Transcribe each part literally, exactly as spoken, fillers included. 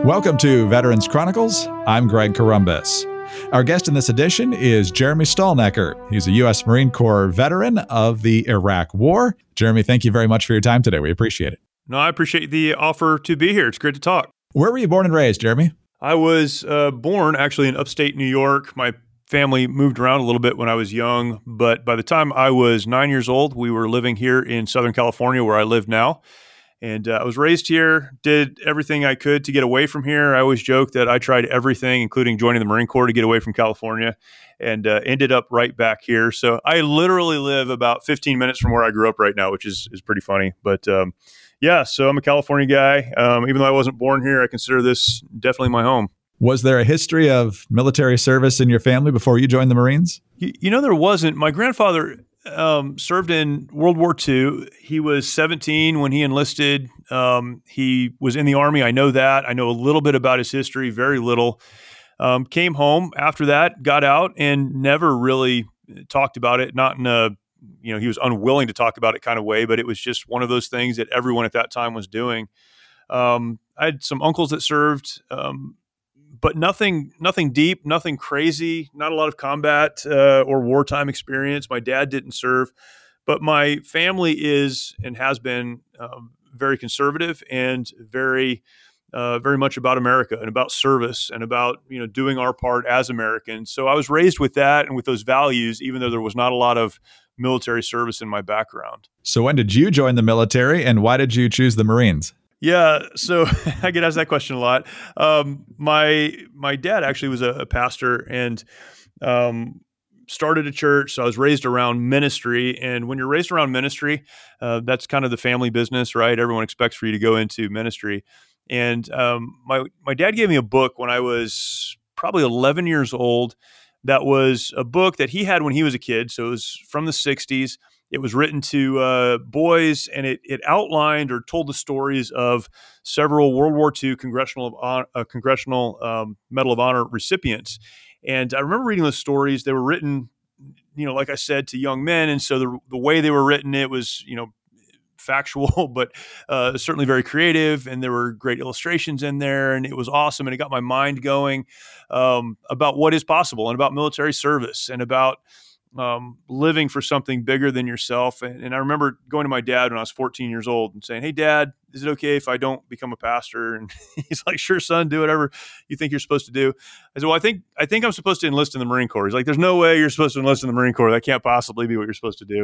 Welcome to Veterans Chronicles. I'm Greg Corombos. Our guest in this edition is Jeremy Stalnecker. He's a U S Marine Corps veteran of the Iraq War. Jeremy, thank you very much for your time today. We appreciate it. No, I appreciate the offer to be here. It's great to talk. Where were you born and raised, Jeremy? I was uh, born actually in upstate New York. My family moved around a little bit when I was young, but by the time I was nine years old, we were living here in Southern California where I live now. And uh, I was raised here, did everything I could to get away from here. I always joke that I tried everything, including joining the Marine Corps, to get away from California, and uh, ended up right back here. So I literally live about fifteen minutes from where I grew up right now, which is is pretty funny. But um, yeah, so I'm a California guy. Um, even though I wasn't born here, I consider this definitely my home. Was there a history of military service in your family before you joined the Marines? You, you know, there wasn't. My grandfather Um, served in World War Two. He was seventeen when he enlisted. Um, he was in the Army. I know that. I know a little bit about his history, very little. Um, came home after that, got out, and never really talked about it. Not in a, you know, he was unwilling to talk about it kind of way, but it was just one of those things that everyone at that time was doing. Um, I had some uncles that served, um, but nothing, nothing deep, nothing crazy, not a lot of combat uh, or wartime experience. My dad didn't serve, but my family is and has been um, very conservative and very, uh, very much about America and about service and about, you know, doing our part as Americans. So I was raised with that and with those values, even though there was not a lot of military service in my background. So when did you join the military, and why did you choose the Marines? Yeah, so I get asked that question a lot. Um, my my dad actually was a, a pastor and um, started a church. So I was raised around ministry, and when you're raised around ministry, uh, that's kind of the family business, right? Everyone expects for you to go into ministry. And um, my my dad gave me a book when I was probably eleven years old. That was a book that he had when he was a kid. So it was from the sixties. It was written to uh, boys, and it it outlined or told the stories of several World War Two Congressional uh, Congressional um, Medal of Honor recipients. And I remember reading those stories. They were written, you know, like I said, to young men, and so the the way they were written, it was, you know, factual, but uh, certainly very creative, and there were great illustrations in there, and it was awesome, and it got my mind going um, about what is possible, and about military service, and about Um, living for something bigger than yourself. And, and I remember going to my dad when I was fourteen years old and saying, "Hey, Dad, is it okay if I don't become a pastor?" And he's like, "Sure, son, do whatever you think you're supposed to do." I said, "Well, I think I think I'm supposed to enlist in the Marine Corps." He's like, "There's no way you're supposed to enlist in the Marine Corps. That can't possibly be what you're supposed to do."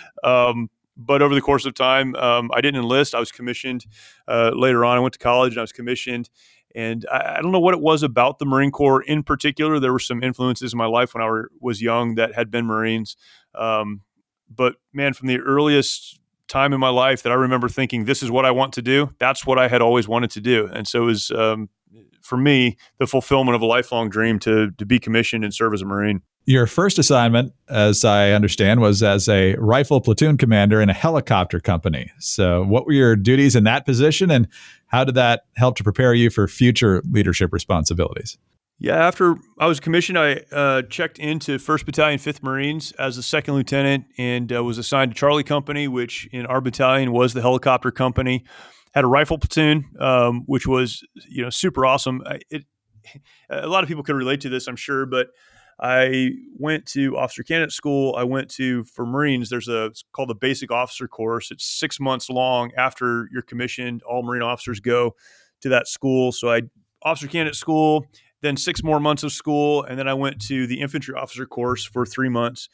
Um, but over the course of time, um, I didn't enlist. I was commissioned uh, later on. I went to college and I was commissioned. And I, I don't know what it was about the Marine Corps in particular. There were some influences in my life when I were, was young that had been Marines. Um, but man, from the earliest time in my life that I remember thinking, this is what I want to do, that's what I had always wanted to do. And so it was, um, for me, the fulfillment of a lifelong dream to to be commissioned and serve as a Marine. Your first assignment, as I understand, was as a rifle platoon commander in a helicopter company. So what were your duties in that position, and how did that help to prepare you for future leadership responsibilities? Yeah, after I was commissioned, I uh, checked into first Battalion, fifth Marines as a second lieutenant, and uh, was assigned to Charlie Company, which in our battalion was the helicopter company. Had a rifle platoon, um, which was, you know, super awesome. I, it, a lot of people could relate to this, I'm sure, but I went to officer candidate school. I went to, for Marines, there's a, it's called the basic officer course. It's six months long. After you're commissioned, all Marine officers go to that school. So I, officer candidate school, then six more months of school. And then I went to the infantry officer course for three months.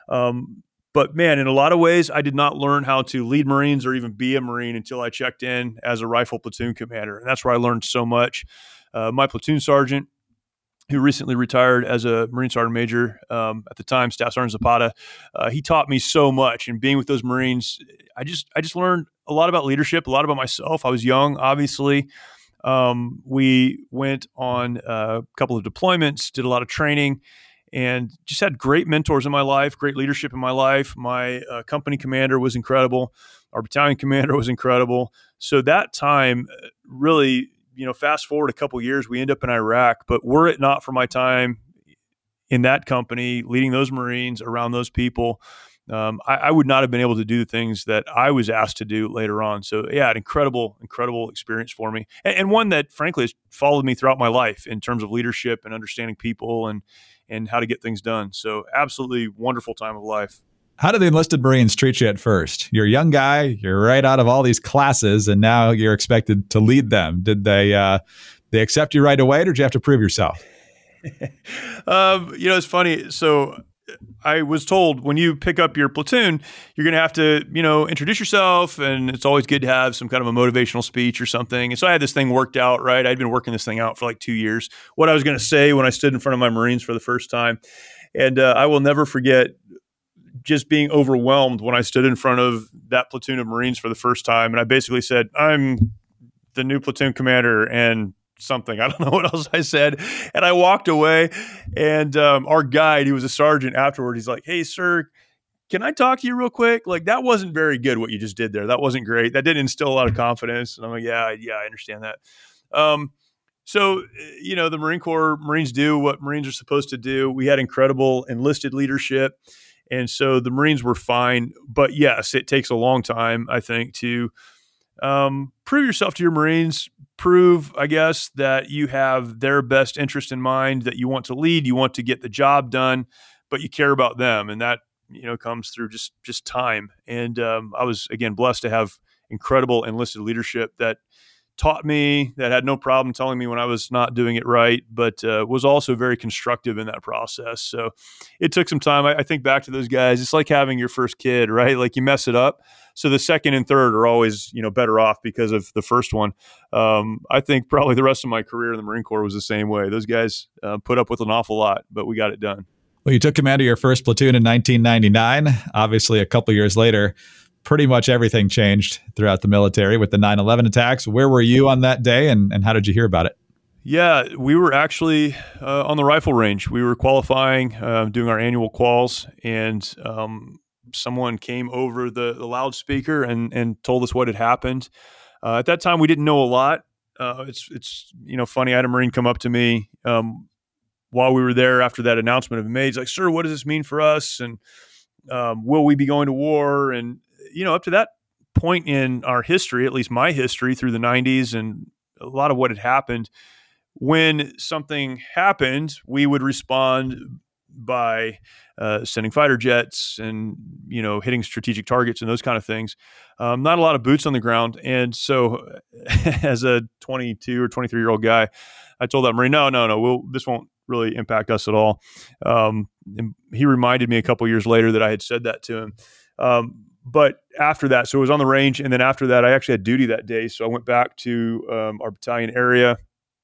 Um, but man, in a lot of ways, I did not learn how to lead Marines or even be a Marine until I checked in as a rifle platoon commander. And that's where I learned so much. Uh, my platoon sergeant, who recently retired as a Marine Sergeant Major, um, at the time, Staff Sergeant Zapata, uh, he taught me so much. And being with those Marines, I just I just learned a lot about leadership, a lot about myself. I was young, obviously. Um, we went on a couple of deployments, did a lot of training, and just had great mentors in my life, great leadership in my life. My uh, company commander was incredible. Our battalion commander was incredible. So that time really, you know, fast forward a couple years, we end up in Iraq, but were it not for my time in that company, leading those Marines, around those people, um, I, I would not have been able to do the things that I was asked to do later on. So yeah, an incredible, incredible experience for me, and, and one that frankly has followed me throughout my life in terms of leadership and understanding people and and how to get things done. So absolutely wonderful time of life. How did the enlisted Marines treat you at first? You're a young guy, you're right out of all these classes, and now you're expected to lead them. Did they uh, they accept you right away, or did you have to prove yourself? um, you know, it's funny. So I was told when you pick up your platoon, you're going to have to, you know, introduce yourself, and it's always good to have some kind of a motivational speech or something. And so I had this thing worked out, right? I'd been working this thing out for like two years, what I was going to say when I stood in front of my Marines for the first time. And uh, I will never forget just being overwhelmed when I stood in front of that platoon of Marines for the first time. And I basically said, I'm the new platoon commander and something. I don't know what else I said. And I walked away, and um, our guide, who was a sergeant afterward, he's like, hey, sir, can I talk to you real quick? Like, that wasn't very good what you just did there. That wasn't great. That didn't instill a lot of confidence. And I'm like, yeah, yeah, I understand that. Um, so, you know, the Marine Corps, Marines do what Marines are supposed to do. We had incredible enlisted leadership. And so the Marines were fine. But yes, it takes a long time, I think, to um, prove yourself to your Marines, prove, I guess, that you have their best interest in mind, that you want to lead, you want to get the job done, but you care about them. And that, you know, comes through just, just time. And um, I was, again, blessed to have incredible enlisted leadership that taught me, that had no problem telling me when I was not doing it right, but uh, was also very constructive in that process. So it took some time. I, I think back to those guys. It's like having your first kid, right? Like you mess it up. So the second and third are always, you know, better off because of the first one. Um, I think probably the rest of my career in the Marine Corps was the same way. Those guys uh, put up with an awful lot, but we got it done. Well, you took command of your first platoon in nineteen ninety-nine. Obviously, a couple years later, pretty much everything changed throughout the military with the nine eleven attacks. Where were you on that day, and, and how did you hear about it? Yeah, we were actually uh, on the rifle range. We were qualifying, uh, doing our annual quals, and um, someone came over the, the loudspeaker and, and told us what had happened. Uh, at that time, we didn't know a lot. Uh, it's it's you know funny. I had a Marine come up to me um, while we were there after that announcement had been made. He's like, "Sir, what does this mean for us? And um, will we be going to war?" And you know, up to that point in our history, at least my history through the nineties and a lot of what had happened, when something happened, we would respond by uh, sending fighter jets and, you know, hitting strategic targets and those kind of things. Um, not a lot of boots on the ground. And so as a twenty-two or twenty-three year old guy, I told that Marine, no, no, no, we'll, this won't really impact us at all. Um, and he reminded me a couple years later that I had said that to him. Um, But after that, so it was on the range. And then after that, I actually had duty that day. So I went back to um, our battalion area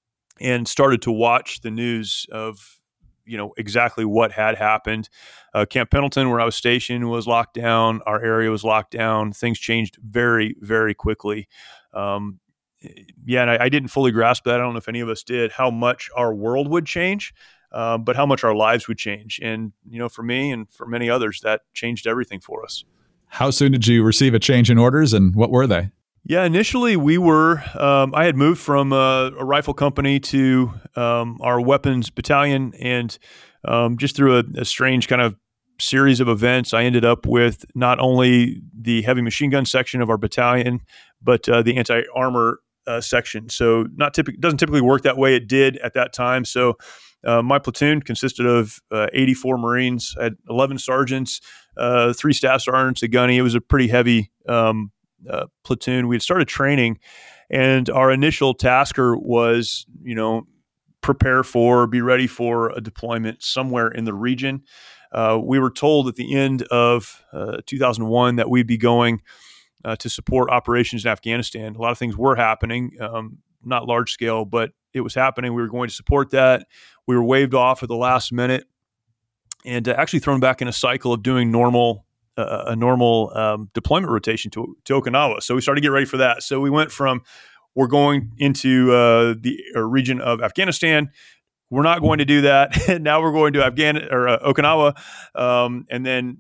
and started to watch the news of, you know, exactly what had happened. Uh, Camp Pendleton, where I was stationed, was locked down. Our area was locked down. Things changed very, very quickly. Um, yeah, and I, I didn't fully grasp that. I don't know if any of us did, how much our world would change. Uh, but how much our lives would change. And, you know, for me and for many others, that changed everything for us. How soon did you receive a change in orders, and what were they? Yeah, initially we were, um, I had moved from a, a rifle company to um, our weapons battalion, and um, just through a, a strange kind of series of events, I ended up with not only the heavy machine gun section of our battalion, but uh, the anti-armor uh, section. So not typically, doesn't typically work that way. It did at that time. So Uh, my platoon consisted of uh, eighty-four Marines. I had eleven sergeants, uh, three staff sergeants, a gunny. It was a pretty heavy um, uh, platoon. We had started training, and our initial tasker was, you know, prepare for, be ready for a deployment somewhere in the region. Uh, we were told at the end of uh, two thousand one that we'd be going uh, to support operations in Afghanistan. A lot of things were happening, um, not large scale, but it was happening. We were going to support that. We were waived off at the last minute, and uh, actually thrown back in a cycle of doing normal uh, a normal um, deployment rotation to, to Okinawa. So we started to get ready for that. So we went from we're going into uh, the uh, region of Afghanistan. We're not going to do that. Now we're going to Afghan or uh, Okinawa, um, and then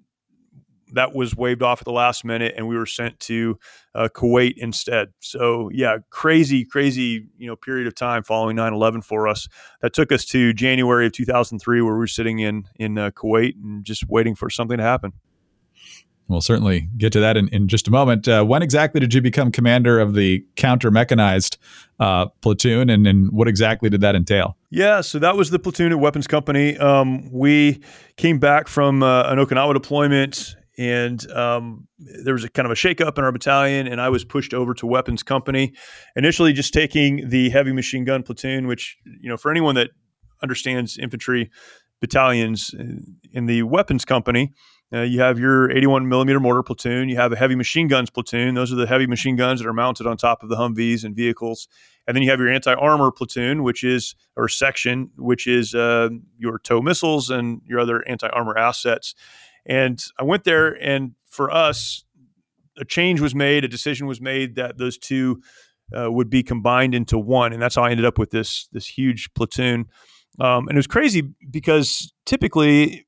that was waived off at the last minute, and we were sent to uh, Kuwait instead. So yeah, crazy, crazy, you know, period of time following nine eleven for us. That took us to January of two thousand three, where we were sitting in in uh, Kuwait and just waiting for something to happen. We'll certainly get to that in, in just a moment. Uh, when exactly did you become commander of the counter-mechanized uh, platoon, and, and what exactly did that entail? Yeah, so that was the platoon at Weapons Company. Um, we came back from uh, an Okinawa deployment, and um, there was a kind of a shakeup in our battalion, and I was pushed over to Weapons Company, initially just taking the heavy machine gun platoon, which, you know, for anyone that understands infantry battalions in the Weapons Company, Uh, you have your eighty-one millimeter mortar platoon. You have a heavy machine guns platoon. Those are the heavy machine guns that are mounted on top of the Humvees and vehicles. And then you have your anti-armor platoon, which is, or section, which is uh, your tow missiles and your other anti-armor assets. And I went there, and for us, a change was made, a decision was made that those two uh, would be combined into one. And that's how I ended up with this, this huge platoon. Um, and it was crazy because typically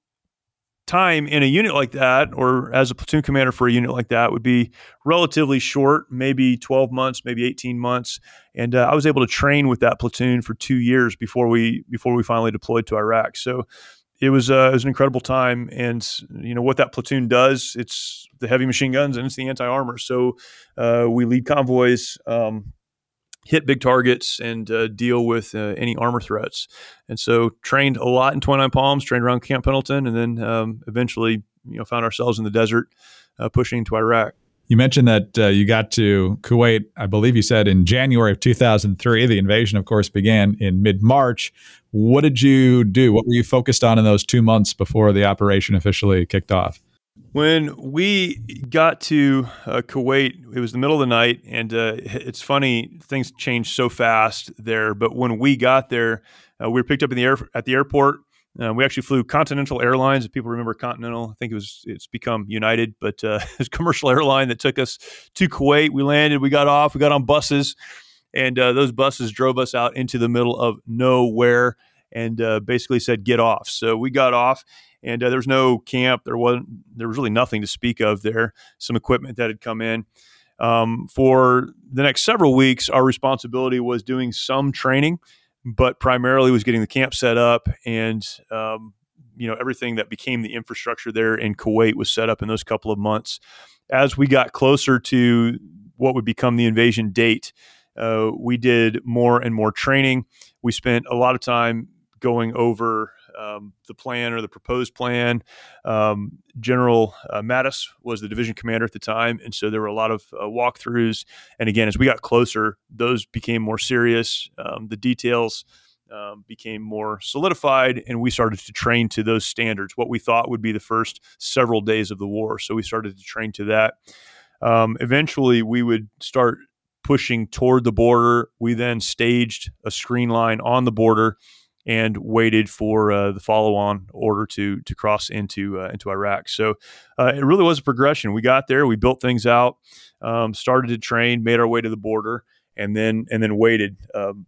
time in a unit like that, or as a platoon commander for a unit like that, would be relatively short, maybe twelve months, maybe eighteen months. And uh, I was able to train with that platoon for two years before we before we finally deployed to Iraq. So it was uh, it was an incredible time. And you know what that platoon does? It's the heavy machine guns and it's the anti-armor. So uh, we lead convoys, um, hit big targets, and uh, deal with uh, any armor threats. And so trained a lot in twenty-nine Palms, trained around Camp Pendleton, and then um, eventually you know, found ourselves in the desert uh, pushing into Iraq. You mentioned that uh, you got to Kuwait, I believe you said, in January of two thousand three. The invasion, of course, began in mid-March. What did you do? What were you focused on in those two months before the operation officially kicked off? When we got to uh, Kuwait, it was the middle of the night, and uh, it's funny, things changed so fast there. But when we got there, uh, we were picked up in the air at the airport. Uh, we actually flew Continental Airlines. If people remember Continental, I think it was it's become United, but uh, it was a commercial airline that took us to Kuwait. We landed, we got off, we got on buses, and uh, those buses drove us out into the middle of nowhere and uh, basically said, "Get off." So we got off. And uh, there was no camp. There wasn't. There was really nothing to speak of there. Some equipment that had come in. Um, for the next several weeks, our responsibility was doing some training, but primarily was getting the camp set up, and um, you know everything that became the infrastructure there in Kuwait was set up in those couple of months. As we got closer to what would become the invasion date, uh, we did more and more training. We spent a lot of time going over Um, the plan or the proposed plan. Um, General uh, Mattis was the division commander at the time, and so there were a lot of uh, walkthroughs. And again, as we got closer, those became more serious. Um, the details um, became more solidified, and we started to train to those standards, what we thought would be the first several days of the war. So we started to train to that. Um, eventually, we would start pushing toward the border. We then staged a screen line on the border and waited for uh, the follow-on order to to cross into uh, into Iraq. So uh, it really was a progression. We got there, we built things out, um, started to train, made our way to the border, and then and then waited. Um,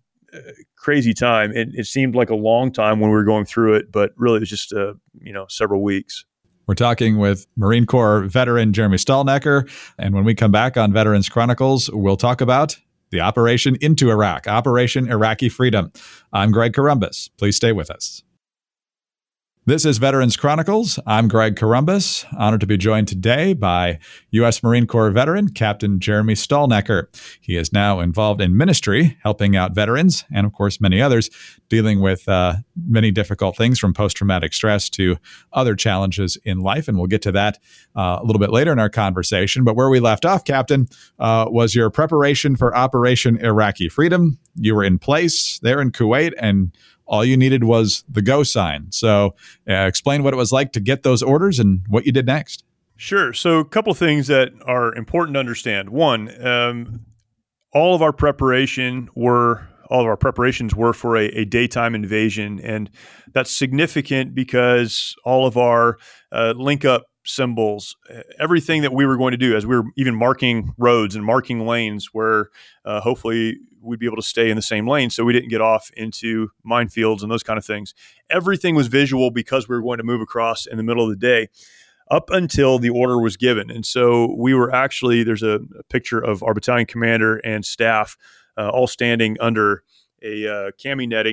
crazy time. It, it seemed like a long time when we were going through it, but really it was just uh, you know several weeks. We're talking with Marine Corps veteran Jeremy Stalnecker, and when we come back on Veterans Chronicles, we'll talk about the operation into Iraq, Operation Iraqi Freedom. I'm Greg Corombos. Please stay with us. This is Veterans Chronicles. I'm Greg Corombos, honored to be joined today by U S Marine Corps veteran Captain Jeremy Stalnecker. He is now involved in ministry, helping out veterans, and of course many others, dealing with uh, many difficult things from post-traumatic stress to other challenges in life. And we'll get to that uh, a little bit later in our conversation. But where we left off, Captain, uh, was your preparation for Operation Iraqi Freedom. You were in place there in Kuwait, and all you needed was the go sign. So uh, explain what it was like to get those orders and what you did next. Sure. So a couple of things that are important to understand. One, um, all of our preparation were all of our preparations were for a, a daytime invasion, and that's significant because all of our uh, link up symbols, everything that we were going to do, as we were even marking roads and marking lanes where uh, hopefully we'd be able to stay in the same lane so we didn't get off into minefields and those kind of things. Everything was visual because we were going to move across in the middle of the day up until the order was given. And so we were actually, there's a, a picture of our battalion commander and staff uh, all standing under a uh, cami netting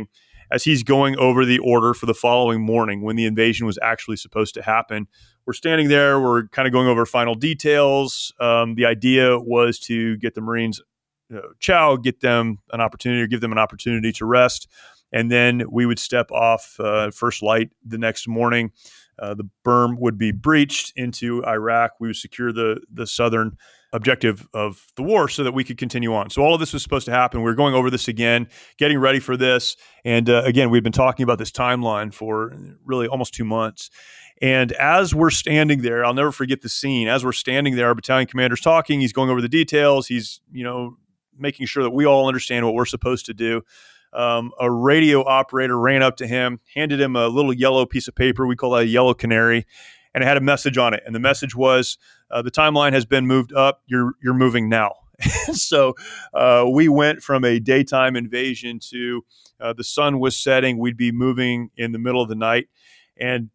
as he's going over the order for the following morning when the invasion was actually supposed to happen. We're standing there. We're kind of going over final details. Um, the idea was to get the Marines you know, chow, get them an opportunity, or give them an opportunity to rest. And then we would step off uh, first light the next morning. Uh, the berm would be breached into Iraq. We would secure the the southern objective of the war so that we could continue on. So all of this was supposed to happen. We were going over this again, getting ready for this. And uh, again, we've been talking about this timeline for really almost two months. And as we're standing there, I'll never forget the scene. As we're standing there, our battalion commander's talking. He's going over the details. He's, you know, making sure that we all understand what we're supposed to do. Um, a radio operator ran up to him, handed him a little yellow piece of paper. We call that a yellow canary. And it had a message on it. And the message was, uh, the timeline has been moved up. You're you're moving now. So uh, we went from a daytime invasion to uh, the sun was setting. We'd be moving in the middle of the night. And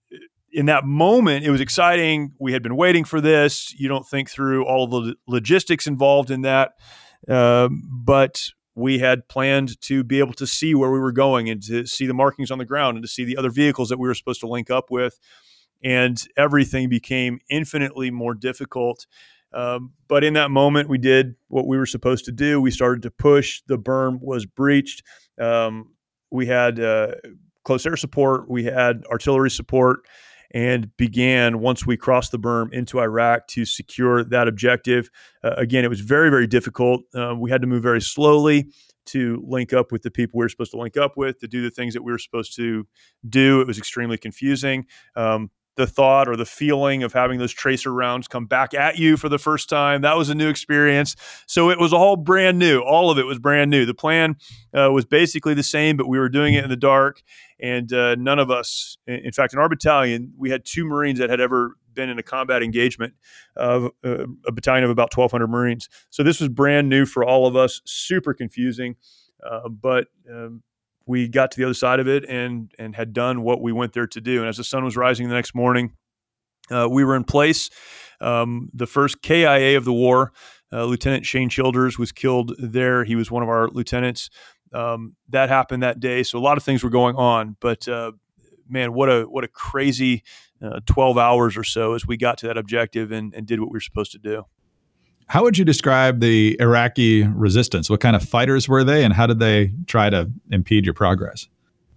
in that moment, it was exciting. We had been waiting for this. You don't think through all of the logistics involved in that. Uh, but we had planned to be able to see where we were going and to see the markings on the ground and to see the other vehicles that we were supposed to link up with. And everything became infinitely more difficult. Um, but in that moment, we did what we were supposed to do. We started to push. The berm was breached. Um, we had uh, close air support. We had artillery support, and began, once we crossed the berm, into Iraq to secure that objective. Uh, again, it was very, very difficult. Uh, we had to move very slowly to link up with the people we were supposed to link up with, to do the things that we were supposed to do. It was extremely confusing. Um, the thought or the feeling of having those tracer rounds come back at you for the first time, that was a new experience. So it was all brand new. All of it was brand new. The plan uh, was basically the same, but we were doing it in the dark. And uh, none of us, in fact, in our battalion, we had two Marines that had ever been in a combat engagement of uh, a battalion of about twelve hundred Marines. So this was brand new for all of us, super confusing. Uh, but um, we got to the other side of it and and had done what we went there to do. And as the sun was rising the next morning, uh, we were in place. Um, the first K I A of the war, uh, Lieutenant Shane Childers, was killed there. He was one of our lieutenants. Um, that happened that day. So a lot of things were going on, but, uh, man, what a, what a crazy, uh, twelve hours or so as we got to that objective and, and did what we were supposed to do. How would you describe the Iraqi resistance? What kind of fighters were they, and how did they try to impede your progress?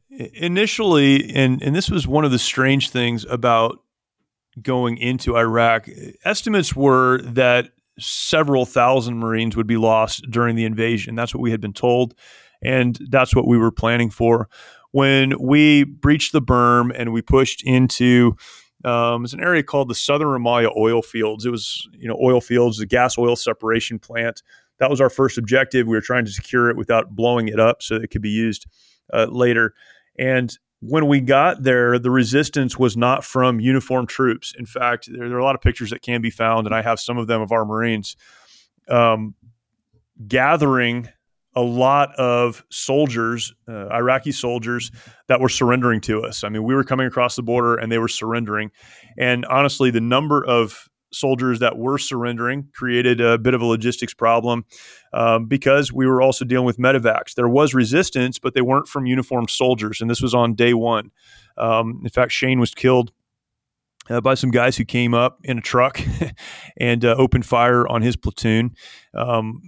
Initially, and, and this was one of the strange things about going into Iraq, estimates were that several thousand Marines would be lost during the invasion. That's what we had been told. And that's what we were planning for. When we breached the berm and we pushed into um, it's an area called the Southern Ramallah oil fields. It was, you know, oil fields, the gas oil separation plant. That was our first objective. We were trying to secure it without blowing it up so it could be used uh, later. And when we got there, the resistance was not from uniformed troops. In fact, there, there are a lot of pictures that can be found, and I have some of them of our Marines um, gathering a lot of soldiers, uh, Iraqi soldiers, that were surrendering to us. I mean, we were coming across the border and they were surrendering. And honestly, the number of soldiers that were surrendering created a bit of a logistics problem um, because we were also dealing with medevacs. There was resistance, but they weren't from uniformed soldiers. And this was on day one. Um, in fact, Shane was killed Uh, by some guys who came up in a truck and uh, opened fire on his platoon. Um,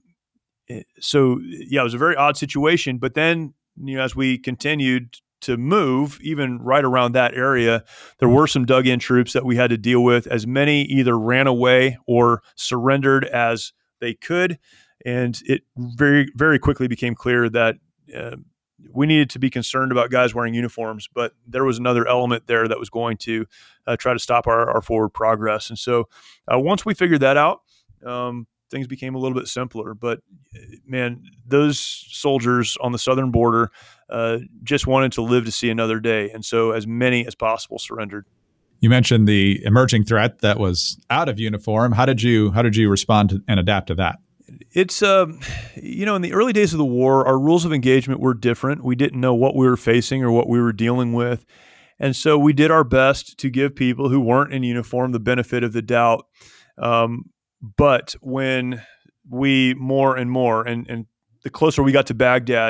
so, yeah, it was a very odd situation. But then, you know, as we continued to move, even right around that area, there were some dug-in troops that we had to deal with. As many either ran away or surrendered as they could. And it very, very quickly became clear that uh, we needed to be concerned about guys wearing uniforms, but there was another element there that was going to uh, try to stop our, our forward progress. And so uh, once we figured that out, um, things became a little bit simpler. But man, those soldiers on the southern border uh, just wanted to live to see another day. And so as many as possible surrendered. You mentioned the emerging threat that was out of uniform. How did you, how did you respond to, and adapt to that? It's, um, you know, in the early days of the war, our rules of engagement were different. We didn't know what we were facing or what we were dealing with. And so we did our best to give people who weren't in uniform the benefit of the doubt. Um, but when we more and more, and, and the closer we got to Baghdad, it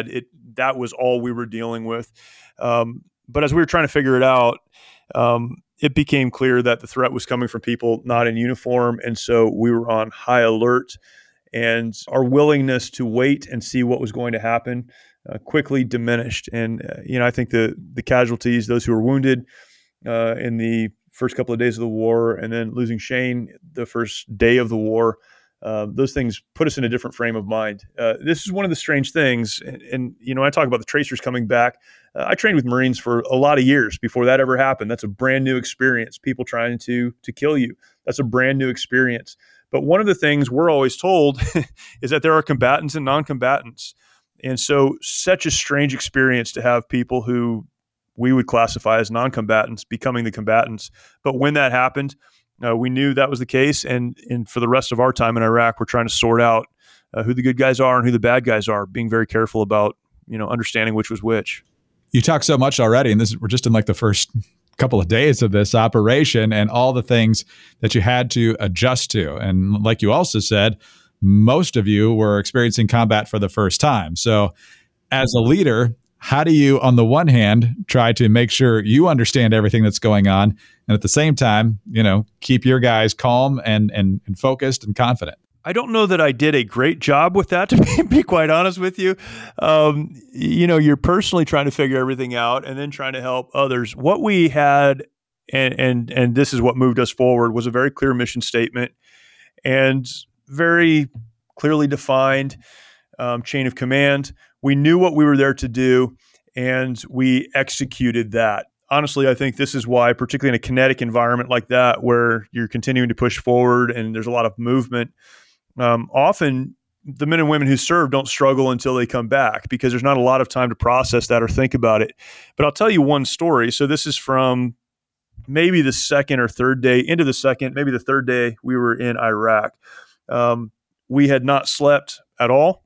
that was all we were dealing with. Um, but as we were trying to figure it out, um, it became clear that the threat was coming from people not in uniform. And so we were on high alert, and our willingness to wait and see what was going to happen uh, quickly diminished. And, uh, you know, I think the the casualties, those who were wounded uh, in the first couple of days of the war, and then losing Shane the first day of the war, uh, those things put us in a different frame of mind. Uh, this is one of the strange things. And, and you know, I talk about the tracers coming back. Uh, I trained with Marines for a lot of years before that ever happened. That's a brand new experience. People trying to to kill you. That's a brand new experience. But one of the things we're always told is that there are combatants and non-combatants. And so such a strange experience to have people who we would classify as non-combatants becoming the combatants. But when that happened, uh, we knew that was the case. And, and for the rest of our time in Iraq, we're trying to sort out uh, who the good guys are and who the bad guys are, being very careful about, you know, understanding which was which. You talk so much already, and this is, we're just in like the first couple of days of this operation and all the things that you had to adjust to. And like you also said, most of you were experiencing combat for the first time. So as a leader, how do you, on the one hand, try to make sure you understand everything that's going on, and at the same time, you know, keep your guys calm and and, and focused and confident? I don't know that I did a great job with that, to be, be quite honest with you. Um, you know, you're personally trying to figure everything out and then trying to help others. What we had, and and and this is what moved us forward, was a very clear mission statement and very clearly defined um, chain of command. We knew what we were there to do, and we executed that. Honestly, I think this is why, particularly in a kinetic environment like that, where you're continuing to push forward and there's a lot of movement, Um, often the men and women who serve don't struggle until they come back, because there's not a lot of time to process that or think about it. But I'll tell you one story. So this is from maybe the second or third day into the second, maybe the third day we were in Iraq. Um, we had not slept at all.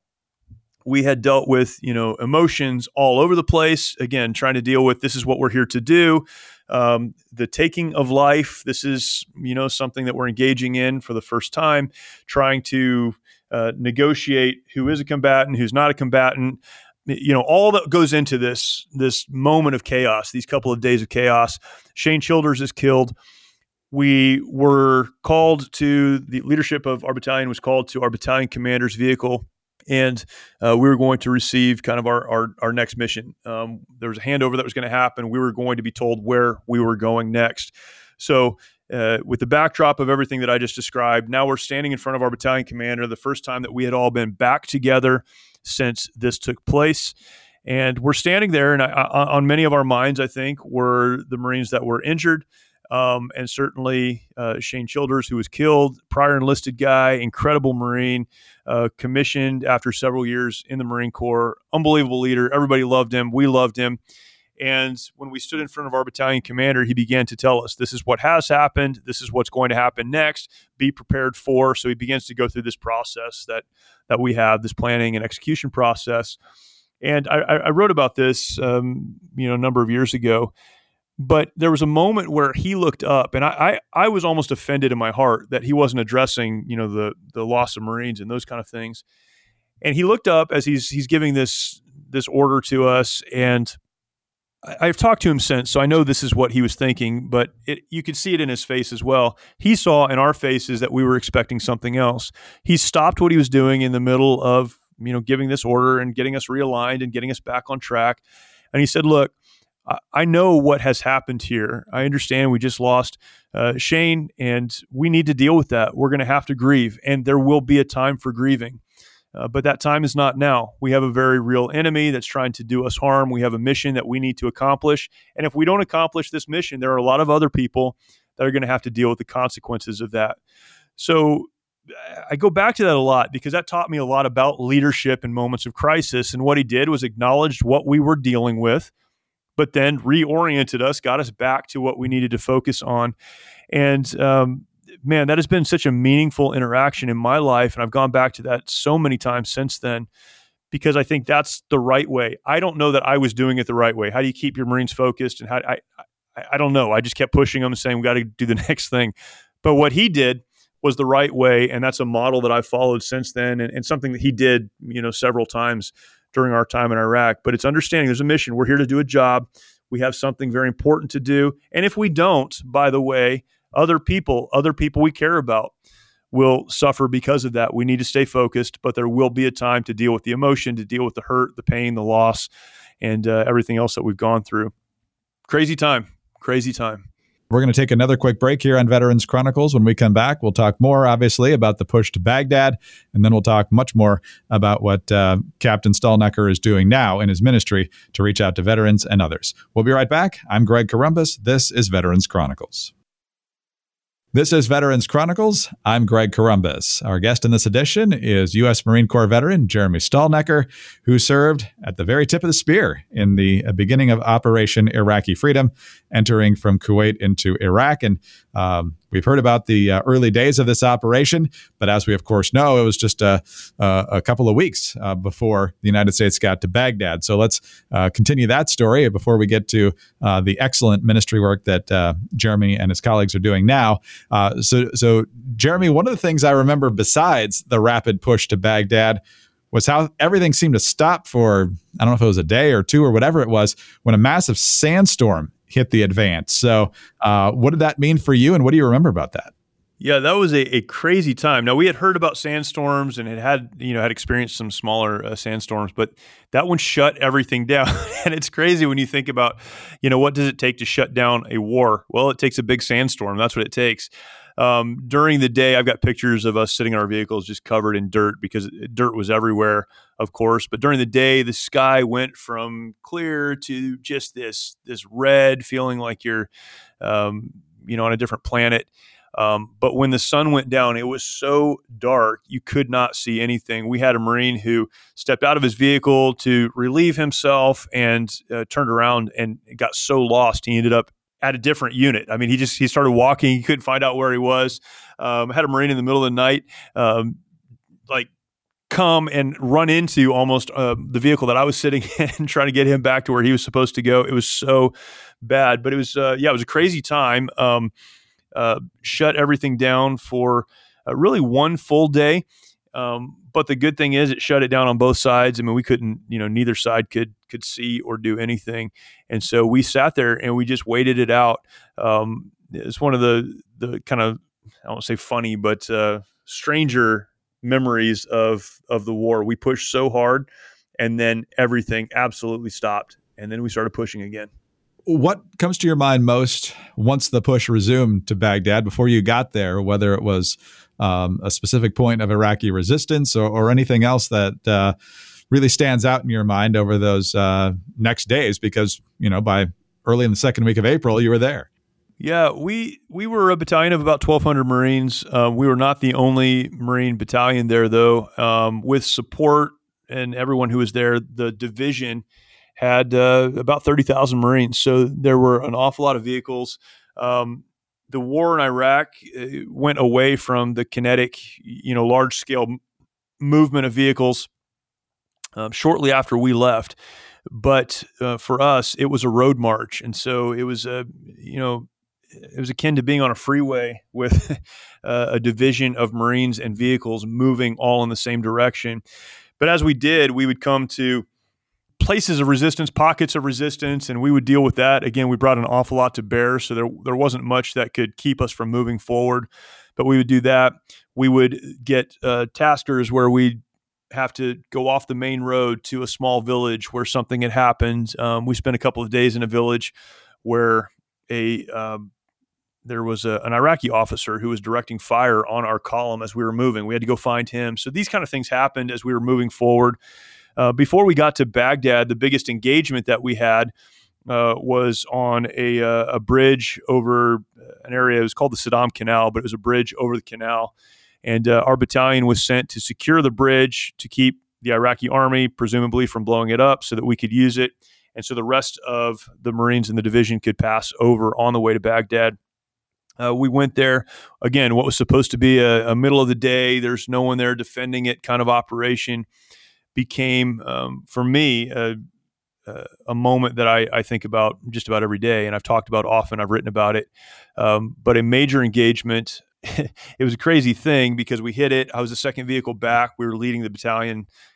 We had dealt with, you know, emotions all over the place. Again, trying to deal with, this is what we're here to do. Um, the taking of life. This is, you know, something that we're engaging in for the first time, trying to uh, negotiate who is a combatant, who's not a combatant. You know, all that goes into this, this moment of chaos, these couple of days of chaos. Shane Childers is killed. We were called to, the leadership of our battalion was called to our battalion commander's vehicle, and uh, we were going to receive kind of our our, our next mission. Um, there was a handover that was going to happen. We were going to be told where we were going next. So uh, with the backdrop of everything that I just described, now we're standing in front of our battalion commander, the first time that we had all been back together since this took place. And we're standing there, and I, I, on many of our minds, I think, were the Marines that were injured. Um, and certainly uh, Shane Childers, who was killed, prior enlisted guy, incredible Marine, uh, commissioned after several years in the Marine Corps, unbelievable leader. Everybody loved him. We loved him. And when we stood in front of our battalion commander, he began to tell us, this is what has happened. This is what's going to happen next. Be prepared for. So he begins to go through this process that that we have, this planning and execution process. And I, I wrote about this, um, you know, a number of years ago. But there was a moment where he looked up, and I, I, I was almost offended in my heart that he wasn't addressing, you know, the the loss of Marines and those kind of things. And he looked up as he's he's giving this this order to us, and I, I've talked to him since, so I know this is what he was thinking. But it, you could see it in his face as well. He saw in our faces that we were expecting something else. He stopped what he was doing in the middle of, you know, giving this order and getting us realigned and getting us back on track. And he said, "Look, I know what has happened here. I understand we just lost uh, Shane, and we need to deal with that. We're going to have to grieve, and there will be a time for grieving. Uh, but that time is not now. We have a very real enemy that's trying to do us harm. We have a mission that we need to accomplish. And if we don't accomplish this mission, there are a lot of other people that are going to have to deal with the consequences of that." So I go back to that a lot, because that taught me a lot about leadership in moments of crisis. And what he did was acknowledge what we were dealing with, but then reoriented us, got us back to what we needed to focus on. And um, man, that has been such a meaningful interaction in my life. And I've gone back to that so many times since then, because I think that's the right way. I don't know that I was doing it the right way. How do you keep your Marines focused? And how I, I, I don't know. I just kept pushing them and saying, we got to do the next thing. But what he did was the right way. And that's a model that I've followed since then. And, and something that he did, you know, several times during our time in Iraq. But it's understanding there's a mission. We're here to do a job. We have something very important to do. And if we don't, by the way, other people, other people we care about will suffer because of that. We need to stay focused, but there will be a time to deal with the emotion, to deal with the hurt, the pain, the loss, and uh, everything else that we've gone through. Crazy time, crazy time. We're going to take another quick break here on Veterans Chronicles. When we come back, we'll talk more, obviously, about the push to Baghdad, and then we'll talk much more about what uh, Captain Stalnecker is doing now in his ministry to reach out to veterans and others. We'll be right back. I'm Greg Corombos. This is Veterans Chronicles. This is Veterans Chronicles. I'm Greg Corombos. Our guest in this edition is U S Marine Corps veteran Jeremy Stalnecker, who served at the very tip of the spear in the beginning of Operation Iraqi Freedom, entering from Kuwait into Iraq. And um, we've heard about the uh, early days of this operation, but as we of course know, it was just a, a, a couple of weeks uh, before the United States got to Baghdad. So let's uh, continue that story before we get to uh, the excellent ministry work that uh, Jeremy and his colleagues are doing now. Uh, so, so Jeremy, one of the things I remember besides the rapid push to Baghdad was how everything seemed to stop for, I don't know if it was a day or two or whatever it was, when a massive sandstorm hit the advance. So uh, what did that mean for you, and what do you remember about that? Yeah, that was a, a crazy time. Now, we had heard about sandstorms and had had, you know, had experienced some smaller uh, sandstorms, but that one shut everything down. And it's crazy when you think about, you know, what does it take to shut down a war? Well, it takes a big sandstorm. That's what it takes. Um, during the day, I've got pictures of us sitting in our vehicles just covered in dirt because dirt was everywhere, of course. But during the day, the sky went from clear to just this this red, feeling like you're, um, you know, on a different planet. Um, but when the sun went down, it was so dark, you could not see anything. We had a Marine who stepped out of his vehicle to relieve himself and uh, turned around and got so lost, he ended up at a different unit. I mean, he just, he started walking. He couldn't find out where he was. Um, had a Marine in the middle of the night, um, like come and run into almost uh, the vehicle that I was sitting in, trying to get him back to where he was supposed to go. It was so bad, but it was, uh, yeah, it was a crazy time. Um, uh, shut everything down for uh, really one full day. Um, but the good thing is it shut it down on both sides. I mean, we couldn't, you know, neither side could could see or do anything. And so we sat there and we just waited it out. Um, it's one of the the kind of, I won't say funny, but uh, stranger memories of of the war. We pushed so hard and then everything absolutely stopped. And then we started pushing again. What comes to your mind most once the push resumed to Baghdad, before you got there, whether it was um, a specific point of Iraqi resistance or, or anything else that uh, really stands out in your mind over those uh, next days? Because, you know, by early in the second week of April, you were there. Yeah, we we were a battalion of about twelve hundred Marines. Um, we were not the only Marine battalion there, though. Um, with support and everyone who was there, the division had uh, about thirty thousand Marines. So there were an awful lot of vehicles. Um, the war in Iraq went away from the kinetic, you know, large scale movement of vehicles um, shortly after we left. But uh, for us, it was a road march. And so it was a, you know, it was akin to being on a freeway with uh, a division of Marines and vehicles moving all in the same direction. But as we did, we would come to places of resistance, pockets of resistance, and we would deal with that. Again, we brought an awful lot to bear, so there there wasn't much that could keep us from moving forward, but we would do that. We would get uh, taskers where we'd have to go off the main road to a small village where something had happened. Um, we spent a couple of days in a village where a um, there was a, an Iraqi officer who was directing fire on our column as we were moving. We had to go find him. So these kind of things happened as we were moving forward. Uh, before we got to Baghdad, the biggest engagement that we had uh, was on a, uh, a bridge over an area. It was called the Saddam Canal, but it was a bridge over the canal. And uh, our battalion was sent to secure the bridge to keep the Iraqi army, presumably, from blowing it up so that we could use it. And so the rest of the Marines in the division could pass over on the way to Baghdad. Uh, we went there, again, what was supposed to be a, a middle of the day, there's no one there defending it kind of operation, became, um, for me, a, a moment that I, I think about just about every day, and I've talked about often, I've written about it, um, but a major engagement. It was a crazy thing because we hit it. I was the second vehicle back. We were leading the battalion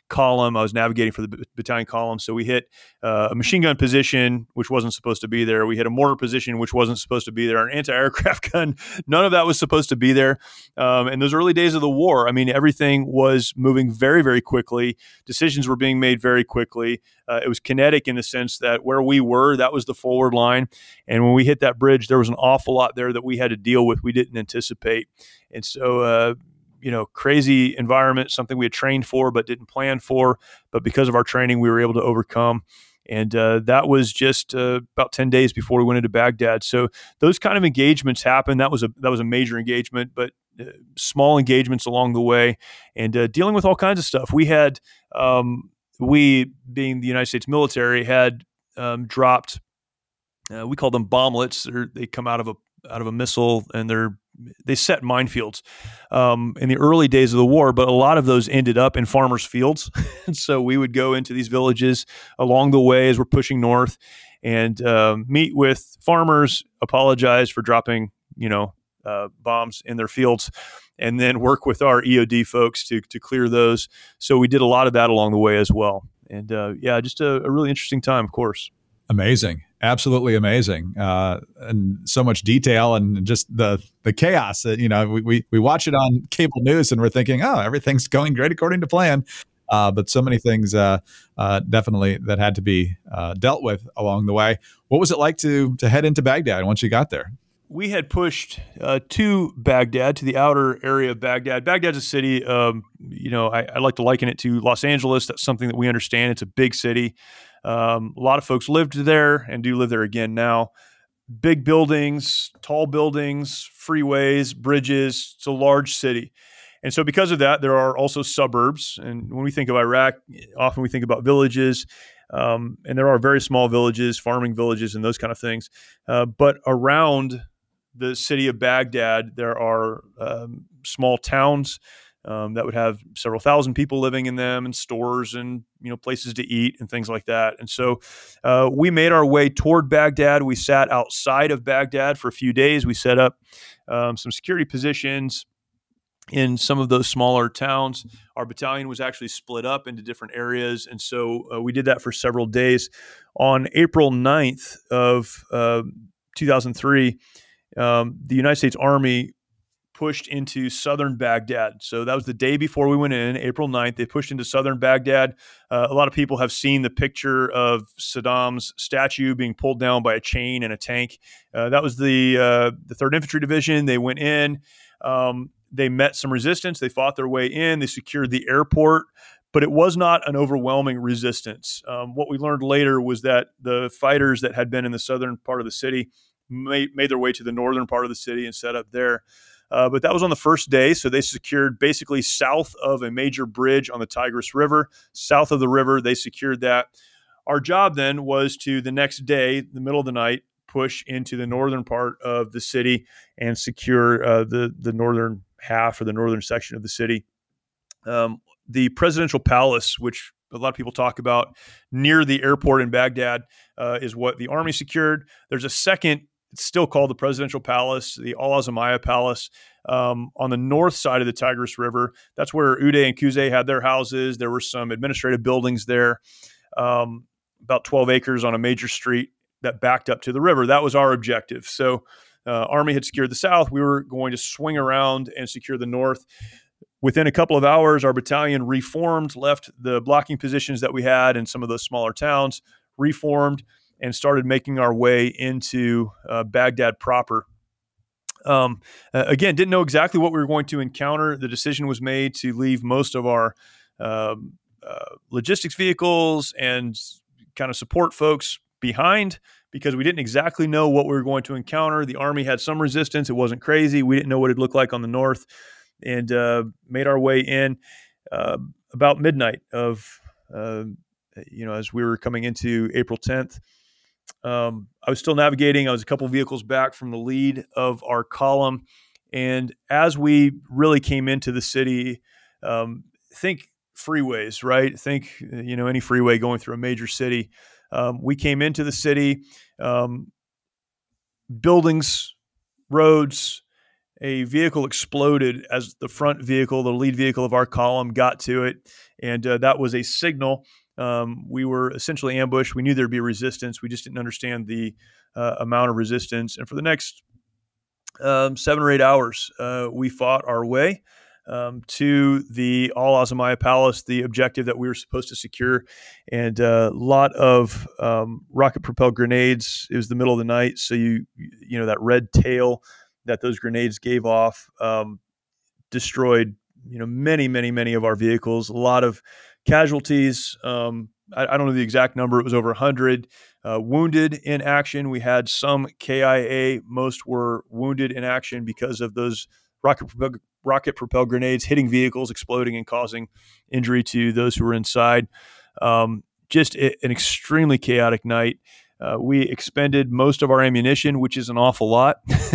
column. I was navigating for the b- battalion column. So we hit uh, a machine gun position, which wasn't supposed to be there. We hit a mortar position, which wasn't supposed to be there. An anti-aircraft gun, none of that was supposed to be there. Um, in those early days of the war, I mean, everything was moving very, very quickly. Decisions were being made very quickly. Uh, it was kinetic in the sense that where we were, that was the forward line. And when we hit that bridge, there was an awful lot there that we had to deal with. We didn't anticipate. And so, uh, you know, crazy environment, something we had trained for but didn't plan for. But because of our training, we were able to overcome. And uh, that was just uh, about ten days before we went into Baghdad. So those kind of engagements happened. That was a that was a major engagement, but uh, small engagements along the way, and uh, dealing with all kinds of stuff. We had, um, we being the United States military, had um, dropped. Uh, we call them bomblets. They're, they come out of a out of a missile, and they're they set minefields um, in the early days of the war, but a lot of those ended up in farmers' fields. And so we would go into these villages along the way as we're pushing north and uh, meet with farmers, apologize for dropping, you know, uh, bombs in their fields, and then work with our E O D folks to to clear those. So we did a lot of that along the way as well. And uh, yeah, just a, a really interesting time, of course. Amazing. Absolutely amazing. Uh, and so much detail and just the the chaos that, you know, we, we, we watch it on cable news and we're thinking, oh, everything's going great according to plan. Uh, but so many things uh, uh, definitely that had to be uh, dealt with along the way. What was it like to to head into Baghdad once you got there? We had pushed uh, to Baghdad, to the outer area of Baghdad. Baghdad's a city, um, you know, I, I like to liken it to Los Angeles. That's something that we understand. It's a big city. Um, a lot of folks lived there and do live there again now. Big buildings, tall buildings, freeways, bridges. It's a large city. And so because of that, there are also suburbs. And when we think of Iraq, often we think about villages. Um, and there are very small villages, farming villages, and those kind of things. Uh, but around the city of Baghdad, there are um, small towns um, that would have several thousand people living in them, and stores and, you know, places to eat and things like that. And so uh, we made our way toward Baghdad. We sat outside of Baghdad for a few days. We set up um, some security positions in some of those smaller towns. Our battalion was actually split up into different areas. And so uh, we did that for several days. On April ninth of uh, two thousand three, um, the United States Army pushed into southern Baghdad. So that was the day before we went in, April ninth. They pushed into southern Baghdad. Uh, a lot of people have seen the picture of Saddam's statue being pulled down by a chain and a tank. Uh, that was the uh, the third Infantry Division. They went in. Um, they met some resistance. They fought their way in. They secured the airport, but it was not an overwhelming resistance. Um, what we learned later was that the fighters that had been in the southern part of the city made, made their way to the northern part of the city and set up there. Uh, but that was on the first day, so they secured basically south of a major bridge on the Tigris River. South of the river, they secured that. Our job then was to, the next day, the middle of the night, push into the northern part of the city and secure uh, the, the northern half or the northern section of the city. Um, the presidential palace, which a lot of people talk about near the airport in Baghdad, uh, is what the Army secured. There's a second, it's still called the Presidential Palace, the Al-Azamaya Palace, um, on the north side of the Tigris River. That's where Uday and Qusay had their houses. There were some administrative buildings there, um, about twelve acres on a major street that backed up to the river. That was our objective. So uh, Army had secured the south. We were going to swing around and secure the north. Within a couple of hours, our battalion reformed, left the blocking positions that we had in some of those smaller towns, reformed, and started making our way into uh, Baghdad proper. Um, uh, again, didn't know exactly what we were going to encounter. The decision was made to leave most of our um, uh, logistics vehicles and kind of support folks behind because we didn't exactly know what we were going to encounter. The Army had some resistance. It wasn't crazy. We didn't know what it looked like on the north, and uh, made our way in uh, about midnight of, uh, you know, as we were coming into April tenth. Um, I was still navigating. I was a couple vehicles back from the lead of our column. And as we really came into the city, um, think freeways, right? Think, you know, any freeway going through a major city. Um, we came into the city, um, buildings, roads, a vehicle exploded as the front vehicle, the lead vehicle of our column, got to it. And uh, that was a signal. Um, we were essentially ambushed. We knew there'd be resistance. We just didn't understand the uh, amount of resistance. And for the next um, seven or eight hours, uh, we fought our way um, to the Al Azamaya Palace, the objective that we were supposed to secure. And a uh, lot of um, rocket-propelled grenades. It was the middle of the night, so you you know that red tail that those grenades gave off um, destroyed you know many, many, many of our vehicles. A lot of casualties. Um, I, I don't know the exact number. It was over one hundred. Uh, wounded in action. We had some K I A. Most were wounded in action because of those rocket propelled, rocket propelled grenades hitting vehicles, exploding, and causing injury to those who were inside. Um, just a, an extremely chaotic night. Uh, we expended most of our ammunition, which is an awful lot,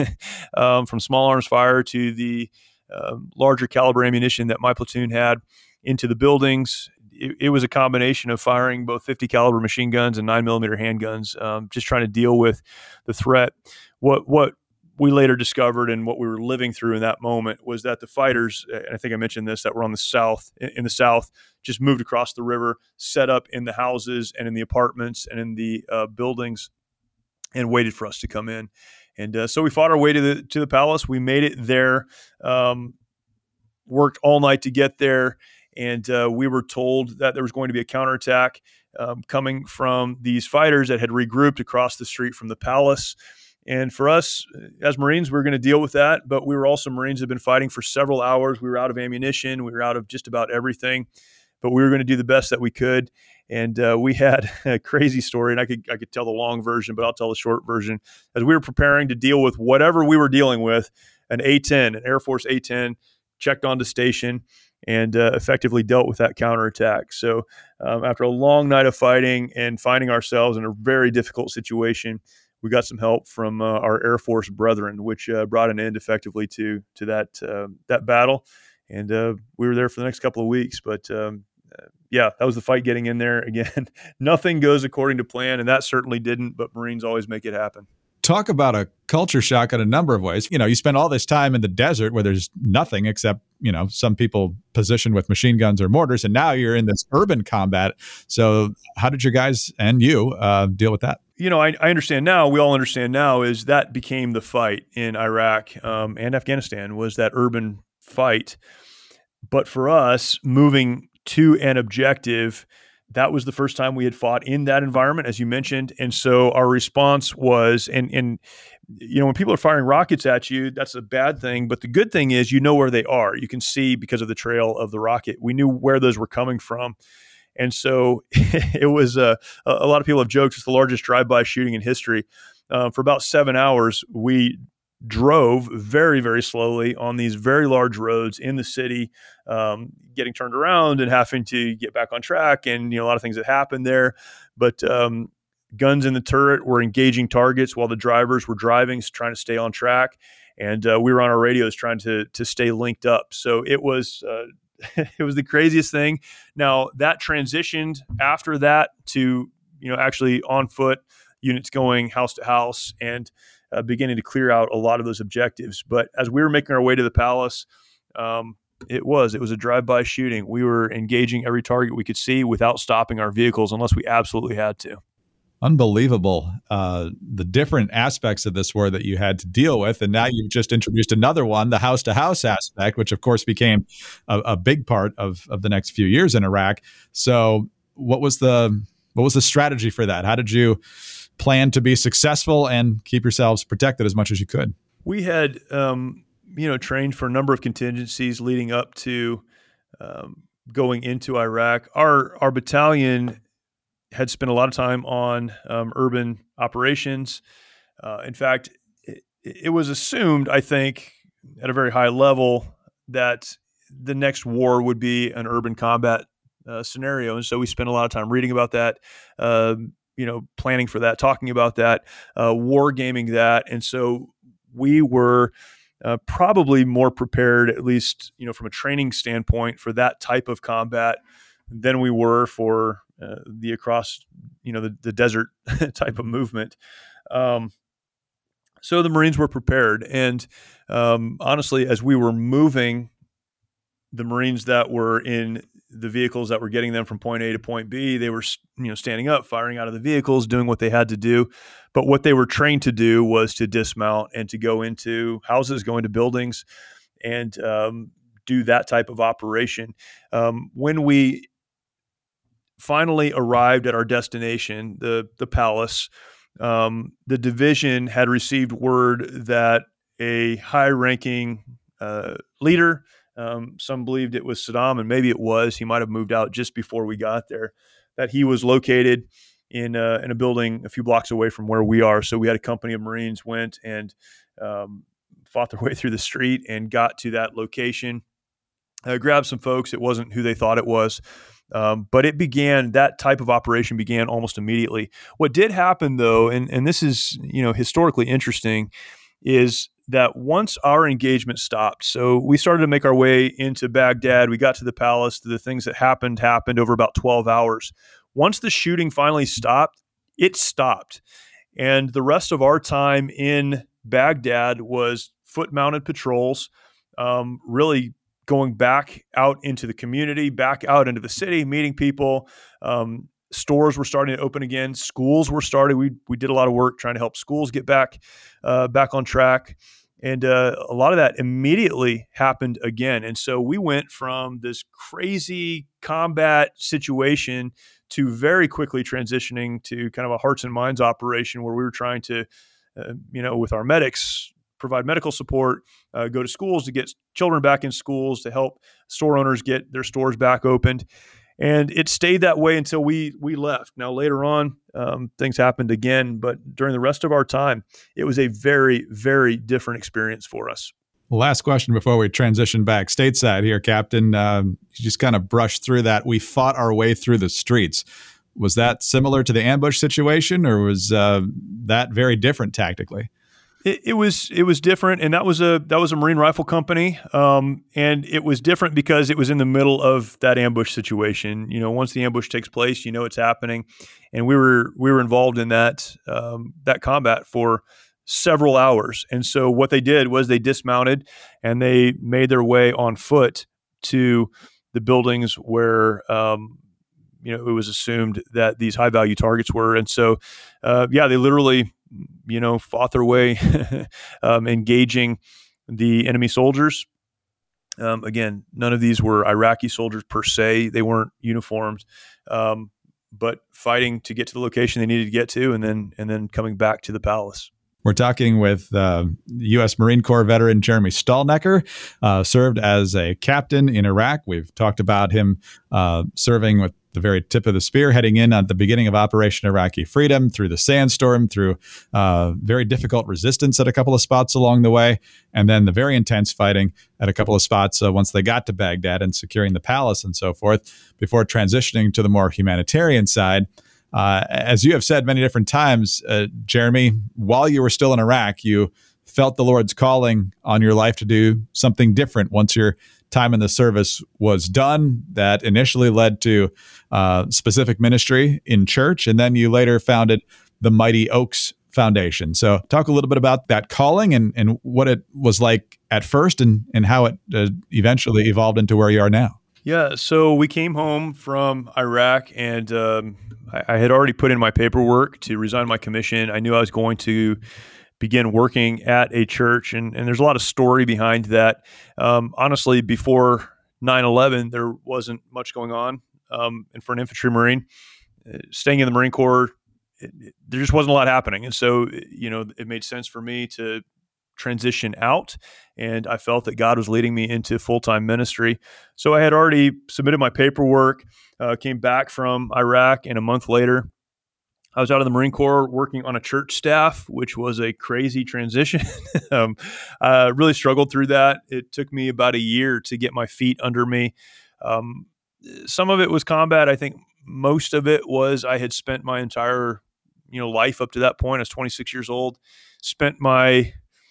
um, from small arms fire to the uh, larger caliber ammunition that my platoon had into the buildings. It, it was a combination of firing both fifty caliber machine guns and nine millimeter handguns, um, just trying to deal with the threat. What what we later discovered and what we were living through in that moment was that the fighters, and I think I mentioned this, that were on the south, in the south, just moved across the river, set up in the houses and in the apartments and in the uh, buildings, and waited for us to come in. And uh, so we fought our way to the to the palace. We made it there, um, worked all night to get there. And uh, we were told that there was going to be a counterattack um, coming from these fighters that had regrouped across the street from the palace. And for us, as Marines, we were going to deal with that. But we were also Marines that had been fighting for several hours. We were out of ammunition. We were out of just about everything. But we were going to do the best that we could. And uh, we had a crazy story. And I could I could tell the long version, but I'll tell the short version. As we were preparing to deal with whatever we were dealing with, an A ten, an Air Force A ten, checked onto station and uh, effectively dealt with that counterattack. So um, after a long night of fighting and finding ourselves in a very difficult situation, we got some help from uh, our Air Force brethren, which uh, brought an end effectively to to that uh, that battle. And uh, we were there for the next couple of weeks. But um, uh, yeah, that was the fight getting in there. Again, nothing goes according to plan, and that certainly didn't, but Marines always make it happen. Talk about a culture shock in a number of ways. You know, you spend all this time in the desert where there's nothing except, you know, some people positioned with machine guns or mortars, and now you're in this urban combat. So how did your guys and you uh, deal with that? You know, I, I understand now, we all understand now, is that became the fight in Iraq um, and Afghanistan, was that urban fight. But for us, moving to an objective, that was the first time we had fought in that environment, as you mentioned. And so our response was, and, and you know, when people are firing rockets at you, that's a bad thing. But the good thing is you know where they are. You can see because of the trail of the rocket. We knew where those were coming from. And so it was, uh, a lot of people have joked, it's the largest drive-by shooting in history. Uh, for about seven hours, we drove very, very slowly on these very large roads in the city, um, getting turned around and having to get back on track, and you know a lot of things that happened there. But um, guns in the turret were engaging targets while the drivers were driving, trying to stay on track, and uh, we were on our radios trying to to stay linked up. So it was uh, it was the craziest thing. Now that transitioned after that to you know actually on foot units going house to house and Uh, beginning to clear out a lot of those objectives. But as we were making our way to the palace, um, it was it was a drive-by shooting. We were engaging every target we could see without stopping our vehicles unless we absolutely had to. Unbelievable. Uh, the different aspects of this war that you had to deal with. And now you've just introduced another one, the house-to-house aspect, which of course became a, a big part of, of the next few years in Iraq. So what was the what was the strategy for that? How did you plan to be successful and keep yourselves protected as much as you could? We had, um, you know, trained for a number of contingencies leading up to um, going into Iraq. Our our battalion had spent a lot of time on um, urban operations. Uh, in fact, it, it was assumed, I think, at a very high level that the next war would be an urban combat uh, scenario. And so we spent a lot of time reading about that, um, you know, planning for that, talking about that, uh, war gaming that. And so we were uh, probably more prepared, at least, you know, from a training standpoint for that type of combat than we were for uh, the across, you know, the, the desert type of movement. Um, So the Marines were prepared. And um, honestly, as we were moving the Marines that were in the vehicles that were getting them from point A to point B, they were, you know, standing up, firing out of the vehicles, doing what they had to do. But what they were trained to do was to dismount and to go into houses, go into buildings, and um, do that type of operation. Um, when we finally arrived at our destination, the the palace, um, the division had received word that a high-ranking uh, leader, um, some believed it was Saddam, and maybe it was, he might have moved out just before we got there, that he was located in a, in a building a few blocks away from where we are. So we had a company of Marines went and um, fought their way through the street and got to that location, uh, grabbed some folks. It wasn't who they thought it was. Um, but it began, that type of operation began almost immediately. What did happen though, and, and this is, you know, historically interesting, is that once our engagement stopped, so we started to make our way into Baghdad, we got to the palace, the things that happened, happened over about twelve hours. Once the shooting finally stopped, it stopped. And the rest of our time in Baghdad was foot-mounted patrols, um, really going back out into the community, back out into the city, meeting people. Um, stores were starting to open again. Schools were starting. We we did a lot of work trying to help schools get back uh, back on track. And uh, a lot of that immediately happened again. And so we went from this crazy combat situation to very quickly transitioning to kind of a hearts and minds operation where we were trying to, uh, you know, with our medics, provide medical support, uh, go to schools to get children back in schools, to help store owners get their stores back opened. And it stayed that way until we we left. Now, later on, um, things happened again, but during the rest of our time, it was a very, very different experience for us. Last question before we transition back stateside here, Captain. Um, you just kind of brushed through that. We fought our way through the streets. Was that similar to the ambush situation, or was uh, that very different tactically? It, it was it was different, and that was a that was a Marine Rifle Company, um, and it was different because it was in the middle of that ambush situation. You know, once the ambush takes place, you know it's happening, and we were we were involved in that um, that combat for several hours. And so what they did was they dismounted and they made their way on foot to the buildings where um, you know it was assumed that these high value targets were. And so, uh, yeah, they literally, you know, fought their way, um, engaging the enemy soldiers. Um, again, none of these were Iraqi soldiers per se. They weren't uniformed, um, but fighting to get to the location they needed to get to, and then and then coming back to the palace. We're talking with uh, U S Marine Corps veteran Jeremy Stalnecker, uh, served as a captain in Iraq. We've talked about him uh, serving with the very tip of the spear, heading in at the beginning of Operation Iraqi Freedom, through the sandstorm, through uh, very difficult resistance at a couple of spots along the way, and then the very intense fighting at a couple of spots uh, once they got to Baghdad and securing the palace and so forth, before transitioning to the more humanitarian side. Uh, as you have said many different times, uh, Jeremy, while you were still in Iraq, you felt the Lord's calling on your life to do something different once your time in the service was done. That initially led to uh, specific ministry in church, and then you later founded the Mighty Oaks Foundation. So talk a little bit about that calling and, and what it was like at first, and, and how it uh, eventually evolved into where you are now. Yeah, so we came home from Iraq, and um, I, I had already put in my paperwork to resign my commission. I knew I was going to begin working at a church, and, and there's a lot of story behind that. Um, honestly, before nine eleven, there wasn't much going on. Um, and for an infantry Marine, uh, staying in the Marine Corps, it, it, there just wasn't a lot happening. And so, you know, it made sense for me to transition out, and I felt that God was leading me into full-time ministry. So I had already submitted my paperwork, uh, came back from Iraq, and a month later, I was out of the Marine Corps working on a church staff, which was a crazy transition. um, I really struggled through that. It took me about a year to get my feet under me. Um, some of it was combat. I think most of it was I had spent my entire, you know, life up to that point. I was twenty-six years old, spent my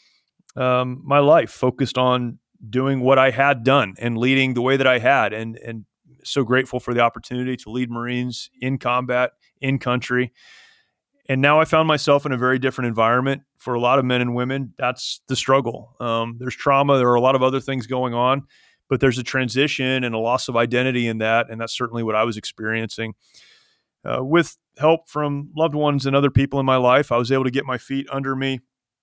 Um, my life focused on doing what I had done and leading the way that I had, and and so grateful for the opportunity to lead Marines in combat, in country. And now I found myself in a very different environment. For a lot of men and women, that's the struggle. Um, there's trauma. There are a lot of other things going on, but there's a transition and a loss of identity in that. And that's certainly what I was experiencing. Uh, with help from loved ones and other people in my life, I was able to get my feet under me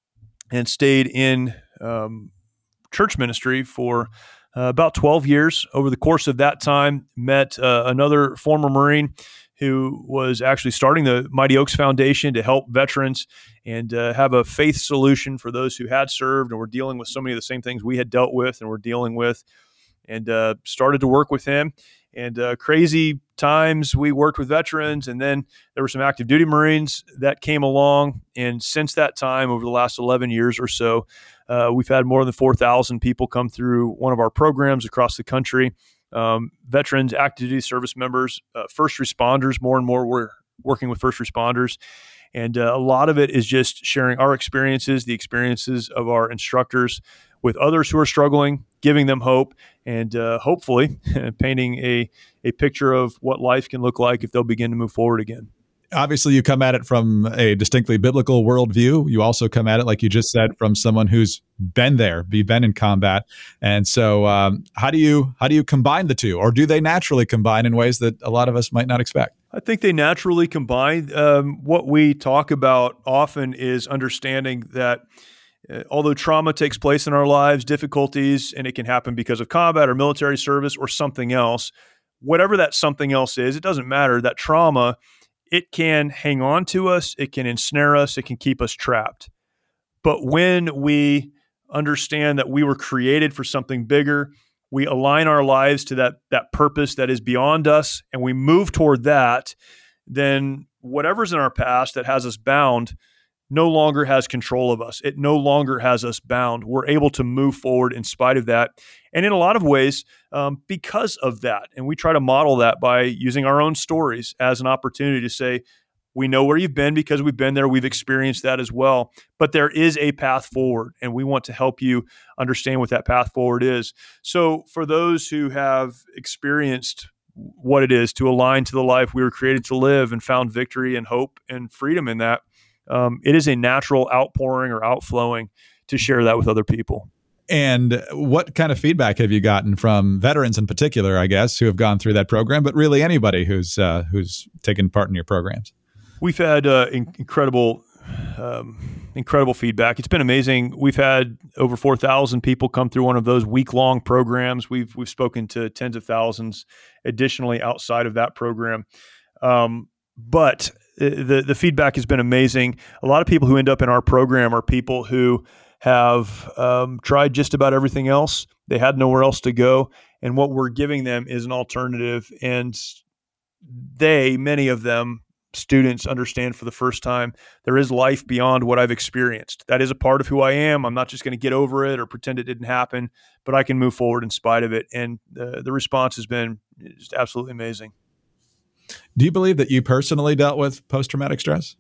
and stayed in um, church ministry for uh, about twelve years. Over the course of that time, met uh, another former Marine who was actually starting the Mighty Oaks Foundation to help veterans and uh, have a faith solution for those who had served and were dealing with so many of the same things we had dealt with and were dealing with, and uh, started to work with him. And uh, crazy times, we worked with veterans, and then there were some active duty Marines that came along. And since that time, over the last eleven years or so, uh, we've had more than four thousand people come through one of our programs across the country. Um, veterans, active duty service members, uh, first responders, more and more we're working with first responders. And uh, a lot of it is just sharing our experiences, the experiences of our instructors with others who are struggling, giving them hope, and uh, hopefully painting a, a picture of what life can look like if they'll begin to move forward again. Obviously, you come at it from a distinctly biblical worldview. You also come at it, like you just said, from someone who's been there, be been in combat. And so, um, how do you how do you combine the two, or do they naturally combine in ways that a lot of us might not expect? I think they naturally combine. Um, what we talk about often is understanding that uh, although trauma takes place in our lives, difficulties, and it can happen because of combat or military service or something else, whatever that something else is, it doesn't matter. That trauma, it can hang on to us, it can ensnare us, it can keep us trapped. But when we understand that we were created for something bigger, we align our lives to that, that purpose that is beyond us, and we move toward that, then whatever's in our past that has us bound no longer has control of us. It no longer has us bound. We're able to move forward in spite of that. And in a lot of ways, um, because of that. And we try to model that by using our own stories as an opportunity to say, we know where you've been because we've been there. We've experienced that as well. But there is a path forward, and we want to help you understand what that path forward is. So for those who have experienced what it is to align to the life we were created to live and found victory and hope and freedom in that, um, it is a natural outpouring or outflowing to share that with other people. And what kind of feedback have you gotten from veterans in particular, I guess, who have gone through that program, but really anybody who's uh, who's taken part in your programs? We've had uh, in- incredible, um, incredible feedback. It's been amazing. We've had over four thousand people come through one of those week-long programs. We've we've spoken to tens of thousands additionally outside of that program. Um, but the the feedback has been amazing. A lot of people who end up in our program are people who have um, tried just about everything else. They had nowhere else to go. And what we're giving them is an alternative. And they, many of them, students, understand for the first time there is life beyond what I've experienced. That is a part of who I am. I'm not just going to get over it or pretend it didn't happen, but I can move forward in spite of it. And uh, the response has been just absolutely amazing. Do you believe that you personally dealt with post-traumatic stress?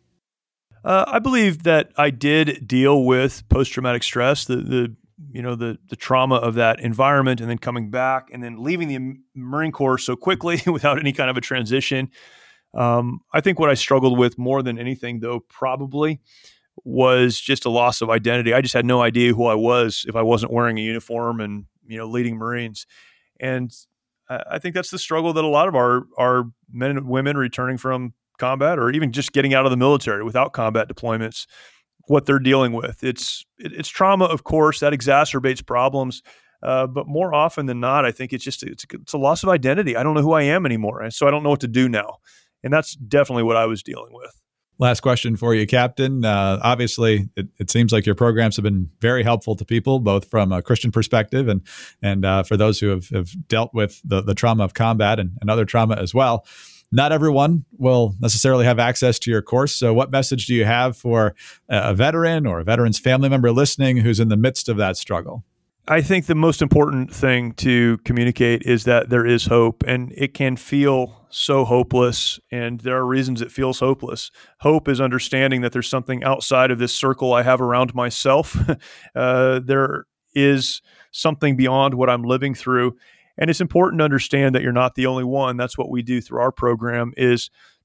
Uh, I believe that I did deal with post-traumatic stress, the the you know the the trauma of that environment, and then coming back and then leaving the Marine Corps so quickly without any kind of a transition. Um, I think what I struggled with more than anything, though, probably was just a loss of identity. I just had no idea who I was if I wasn't wearing a uniform and you know leading Marines. And I, I think that's the struggle that a lot of our our men and women returning from combat, or even just getting out of the military without combat deployments, what they're dealing with. It's it, it's trauma, of course, that exacerbates problems. Uh, but more often than not, I think it's just it's, it's a loss of identity. I don't know who I am anymore, and so I don't know what to do now. And that's definitely what I was dealing with. Last question for you, Captain. Uh, obviously, it, it seems like your programs have been very helpful to people, both from a Christian perspective and and uh, for those who have, have dealt with the, the trauma of combat and, and other trauma as well. Not everyone will necessarily have access to your course. So what message do you have for a veteran or a veteran's family member listening who's in the midst of that struggle? I think the most important thing to communicate is that there is hope, and it can feel so hopeless, and there are reasons it feels hopeless. Hope is understanding that there's something outside of this circle I have around myself. uh, there is something beyond what I'm living through. And it's important to understand that you're not the only one. That's what we do through our program, is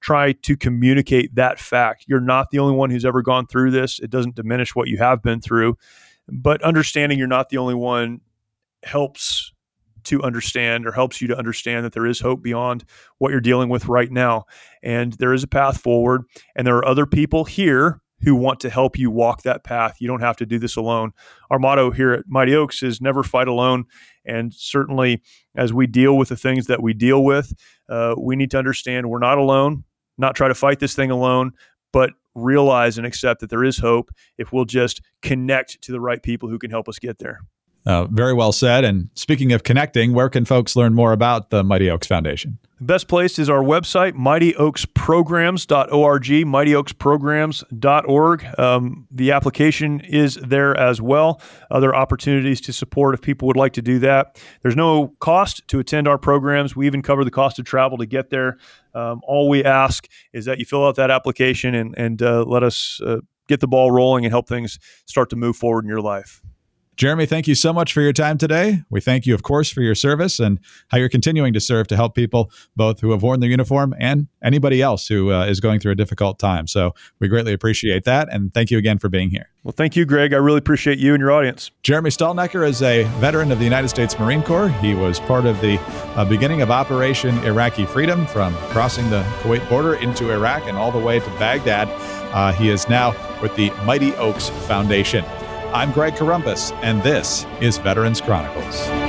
try to communicate that fact. You're not the only one who's ever gone through this. It doesn't diminish what you have been through, but understanding you're not the only one helps to understand or helps you to understand that there is hope beyond what you're dealing with right now. And there is a path forward, and there are other people here who want to help you walk that path. You don't have to do this alone. Our motto here at Mighty Oaks is never fight alone. And certainly as we deal with the things that we deal with, uh, we need to understand we're not alone, not try to fight this thing alone, but realize and accept that there is hope if we'll just connect to the right people who can help us get there. Uh, very well said. And speaking of connecting, where can folks learn more about the Mighty Oaks Foundation? The best place is our website, mighty oaks programs dot org, mighty oaks programs dot org. Um, the application is there as well. Other opportunities to support if people would like to do that. There's no cost to attend our programs. We even cover the cost of travel to get there. Um, all we ask is that you fill out that application and, and uh, let us uh, get the ball rolling and help things start to move forward in your life. Jeremy, thank you so much for your time today. We thank you, of course, for your service and how you're continuing to serve to help people, both who have worn the uniform and anybody else who uh, is going through a difficult time. So we greatly appreciate that. And thank you again for being here. Well, thank you, Greg. I really appreciate you and your audience. Jeremy Stalnecker is a veteran of the United States Marine Corps. He was part of the uh, beginning of Operation Iraqi Freedom, from crossing the Kuwait border into Iraq and all the way to Baghdad. Uh, he is now with the Mighty Oaks Foundation. I'm Greg Corombos, and this is Veterans Chronicles.